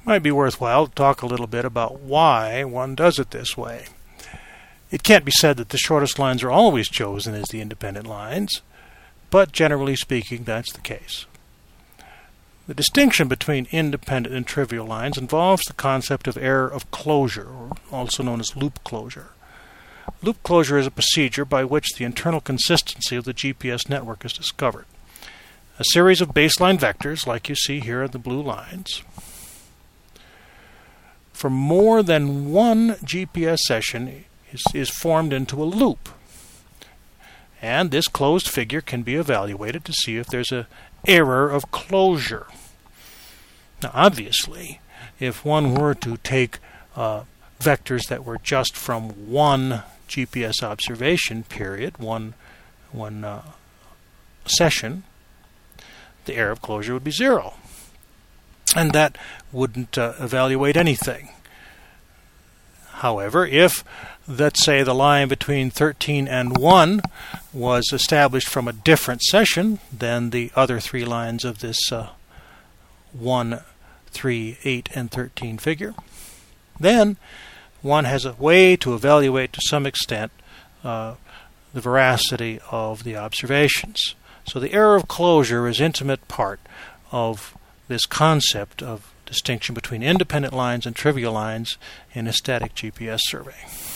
might be worthwhile to talk a little bit about why one does it this way. It can't be said that the shortest lines are always chosen as the independent lines, but generally speaking, that's the case. The distinction between independent and trivial lines involves the concept of error of closure, or also known as loop closure. Loop closure is a procedure by which the internal consistency of the GPS network is discovered. A series of baseline vectors, like you see here in the blue lines, for more than one GPS session is formed into a loop. And this closed figure can be evaluated to see if there's an error of closure. Now, obviously, if one were to take vectors that were just from one GPS observation period, one session, the error of closure would be 0. And that wouldn't evaluate anything. However, if, let's say, the line between 13 and 1 was established from a different session than the other three lines of this 1, 3, 8, and 13 figure, then one has a way to evaluate to some extent the veracity of the observations. So the error of closure is an intimate part of this concept of distinction between independent lines and trivial lines in a static GPS survey.